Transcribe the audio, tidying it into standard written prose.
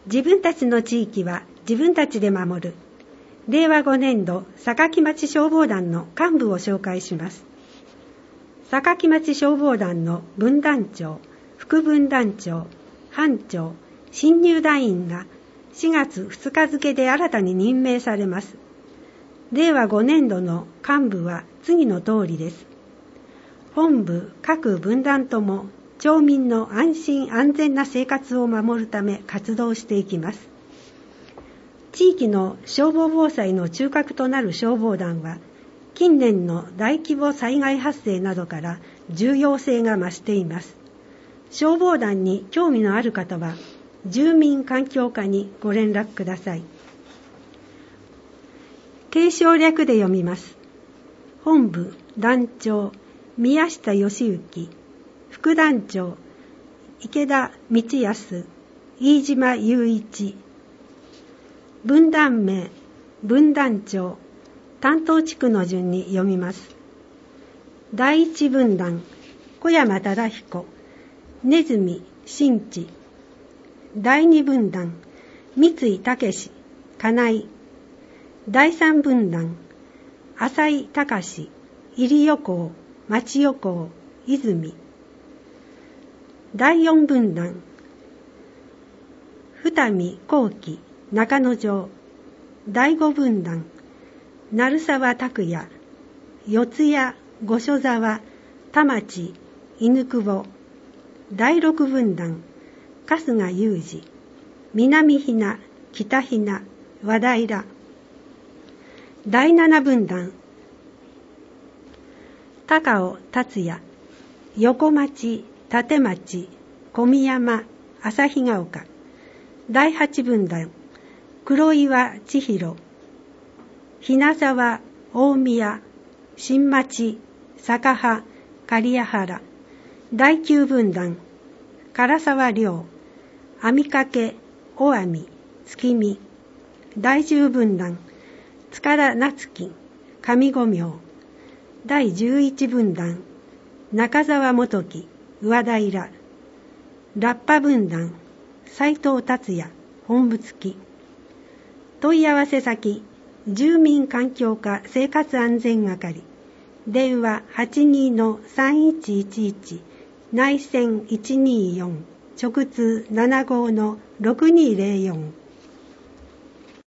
自分たちの地域は自分たちで守る。令和5年度坂城町消防団の幹部を紹介します。坂城町消防団の分団長、副分団長、班長、新入団員が4月2日付で新たに任命されます。令和5年度の幹部は次の通りです。本部各分団とも町民の安心安全な生活を守るため活動していきます。地域の消防防災の中核となる消防団は、近年の大規模災害発生などから重要性が増しています。消防団に興味のある方は、住民環境課にご連絡ください。継承略で読みます。本部団長、宮下義行、副団長、池田道康、飯島雄一。分団名、分団長、担当地区の順に読みます。第一分団、小山忠彦、根住新地。第二分団、三井武、金井。第三分団、浅井隆、入余港、町余港、泉。第四分団、二見幸喜、中野城。第五分団、鳴沢拓也、四谷、五所沢、田町、犬久保。第六分団、春日雄二、南ひな、北ひな、和平。第七分団、高尾達也、横町、立町、小宮山、旭ヶ丘。第八分団、黒岩千尋、雛沢、大宮、新町、坂羽、刈谷原。第九分団、唐沢亮、網掛、大網、月見。第十分団、塚田夏樹、上五名。第十一分団、中沢元樹、上平。ラッパ分団、斉藤達也、本部付き。問い合わせ先、住民環境課生活安全係。電話 82-3111、内線124、直通75-6204。